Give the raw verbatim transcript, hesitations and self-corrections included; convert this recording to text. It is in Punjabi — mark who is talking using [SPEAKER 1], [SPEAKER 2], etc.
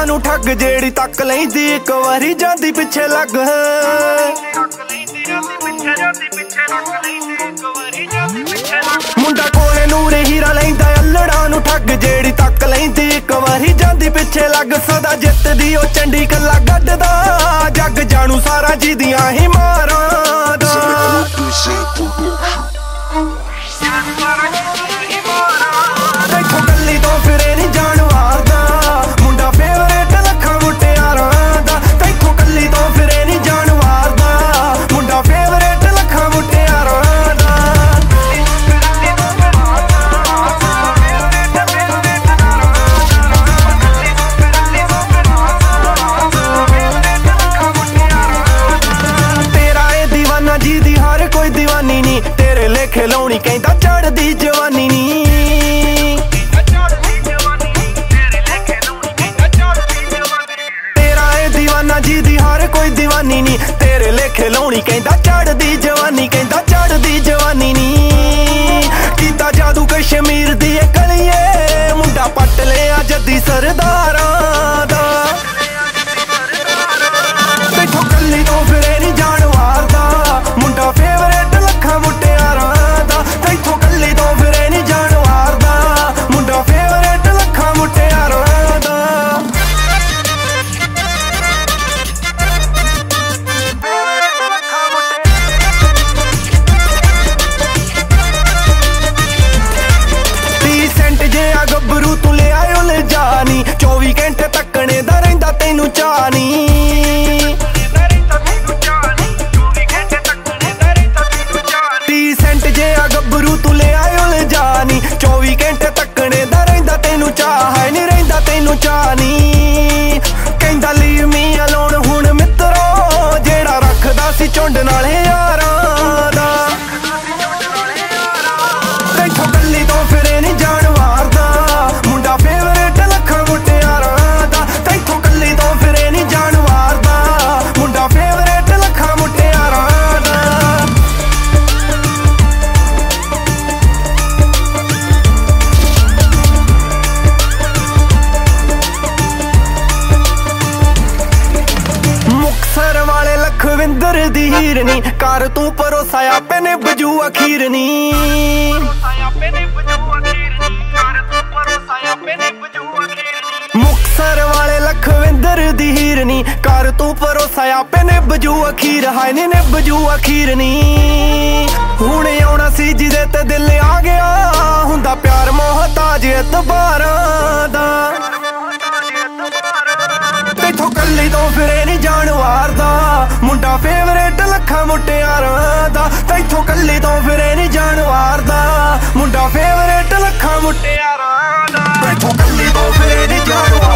[SPEAKER 1] ਨੂੰ ਠੱਗ ਜਿਹੜੀ ਤੱਕ ਲੈਂਦੀ ਇੱਕ ਵਾਰੀ ਜਾਂਦੀ ਪਿੱਛੇ ਲੱਗ। ਮੁੰਡਾ ਕੋਲੇ ਨੂਰੇ ਹੀਰਾ ਲੈਂਦਾ ਅਲੜਾ ਨੂੰ ਠੱਗ ਜਿਹੜੀ ਤੱਕ ਲੈਂਦੀ ਇੱਕ ਵਾਰੀ ਜਾਂਦੀ ਪਿੱਛੇ ਲੱਗ। ਸਦਾ ਜਿੱਤਦੀ ਉਹ ਚੰਡੀ ਕੱਲਾ ਗੱਡਦਾ ਜੱਗ ਜਾਣੂ ਸਾਰਾ ਜਿਹਦੀਆਂ ਹੀ ਮਾਰਾਂ ਦਾ। ਤੈਥੋਂ ਕੱਲੀ ਤੋਂ ਫਿਰੇ ਨੀ ਜਾਣ ਵਾਰਦਾ ਮੁੰਡਾ ਫੇਵਰੇਟ ਲੱਖਾਂ ਮੁਟਿਆਰਾਂ ਦਾ। ਤੈਥੋਂ ਕੱਲੀ ਤੋਂ ਫਿਰੇ ਨੀ ਜਾਣ ਵਾਰਦਾ ਮੁੰਡਾ ਫੇਵਰੇਟ ਲੱਖਾਂ ਮੁਟਿਆਰਾਂ ਦਾ। ਤੇਰਾ ਇਹ ਦੀਵਾਨਾ ਜੀ ਦੀ ਹਰ ਕੋਈ ਦੀਵਾਨੀ ਨੀ ਤੇਰੇ ਲੇਖੇ ਲਾਉਣੀ ਕਹਿੰਦਾ ਚੜਦੀ ਜਵਾਨੀ ਨੀ। ਜੀ ਦੀ ਹਰ ਕੋਈ ਦੀਵਾਨੀ ਨੀ ਤੇਰੇ ਲੇਖੇ ਲਾਉਣੀ ਕਹਿੰਦਾ ਚੜਦੀ ਜਵਾਨੀ ਕਹਿੰਦਾ ਚੜਦੀ ਜਵਾਨੀ ਨੀ। ਕੀਤਾ ਜਾਦੂ ਕਸ਼ਮੀਰ ਦੀ ਇਹ ਕਲੀਏ ਮੁੰਡਾ ਪੱਟ ਲਿਆ ਜੱਦੀ ਸਰਦਾਰਾਂ ਦਾ। ਤੈਥੋਂ ਕੱਲੀ ਤੋਂ ਫਿਰੇ ਨੀ ਜਾਣ ਵਾਰਦਾ ਮੁੰਡਾ ਫੇਵਰੇਟ ਲੱਖਾਂ ਮੁਟਿਆਰਾਂ ਦਾ। ਤੈਥੋਂ ਕੱਲੀ ਤੋਂ ਫਿਰੇ ਨੀ ਜਾਣ ਵਾਰਦਾ ਮੁੰਡਾ ਫੇਵਰੇਟ ਲੱਖਾਂ ਮੁਟਿਆਰਾਂ ਦਾ। ਗੱਭਰੂ ਤੂੰ ਲਿਆਇਓ ਲੈ ਜਾਨੀ ਚੌਵੀ ਘੰਟੇ ਤੱਕਣੇ ਦਾ ਰਹਿੰਦਾ ਤੈਨੂੰ ਚਾਨੀ। ਤੀਹ ਸੈਂਟ ਜੇ ਆ ਗੱਭਰੂ ਤੂੰ ਲਿਆਇਓ ਲੈ ਜਾਨੀ ਚੌਵੀ ਘੰਟੇ ਤੱਕਣੇ ਦਾ ਰਹਿੰਦਾ ਤੈਨੂੰ ਚਾਹ ਹੈ ਨੀ ਰਹਿੰਦਾ ਤੈਨੂੰ ਚਾਨੀ। ਕਹਿੰਦਾ ਲੀਵ ਮੀ ਅਲੋਨ ਹੁਣ ਮਿੱਤਰੋ ਜਿਹੜਾ ਰੱਖਦਾ ਸੀ ਝੁੰਡ ਨਾਲ ਯਾਰਾਂ ਦਾ। ਤੈਥੋਂ ਕੱਲੀ ਤੋਂ ਫਿਰੇ ਨੀ ਜਾਣ ਵਾਰਦਾ ਮੁੰਡਾ ਫੇਵਰੇਟ ਲੱਖਾਂ ਮੁਟਿਆਰਾਂ ਦਾ। ਤੈਥੋਂ ਕੱਲੀ ਤੋਂ ਫਿਰੇ ਨੀ ਜਾਣ ਵਾਰਦਾ ਮੁੰਡਾ ਫੇਵਰੇਟ ਲੱਖਾਂ ਮੁਟਿਆਰਾਂ ਦਾ। ਮੁਕਤਸਰ ਵਾਲੇ ਲਖਵਿੰਦਰ ਦੀ ਹੀਰ ਨੀ ਕਰ ਤੂੰ ਭਰੋਸਾ ਆਪੇ ਨੇ ਬਜੂ ਅਖੀਰ ਨੀ। ਮੁਕਤਸਰ ਵਾਲੇ ਲਖਵਿੰਦਰ ਦੀ ਹੀਰ ਨੀ ਕਰ ਤੂੰ ਭਰੋਸਾ ਆਪੇ ਨੇ ਬਜੂ ਅਖੀਰ ਹਾਏ ਨੀ ਨੇ ਬਜੂ ਅਖੀਰ ਨੀ। ਹੁਣ ਆਉਣਾ ਸੀ ਜਿਹਦੇ ਤੇ ਦਿਲ ਆ ਗਿਆ ਹੁੰਦਾ ਪਿਆਰ ਮੁਹਤਾਜ ਇਤਬਾਰਾਂ ਦਾ। ਤੈਥੋਂ ਕੱਲੀ ਤੋਂ ਫਿਰੇ ਨੀ ਜਾਣ ਵਾਰਦਾ ਮੁੰਡਾ ਫੇਵਰੇਟ ਲੱਖਾਂ ਮੁਟਿਆਰਾਂ ਦਾ। ਤੈਥੋਂ ਕੱਲੀ ਤੋਂ ਫਿਰੇ ਨੀ ਜਾਣ ਵਾਰਦਾ ਮੁੰਡਾ ਫੇਵਰੇਟ ਲੱਖਾਂ ਮੁਟਿਆਰਾਂ ਦਾ। ਤੈਥੋਂ ਕੱਲੀ ਤੋਂ ਫਿਰੇ ਨੀ ਜਾਣ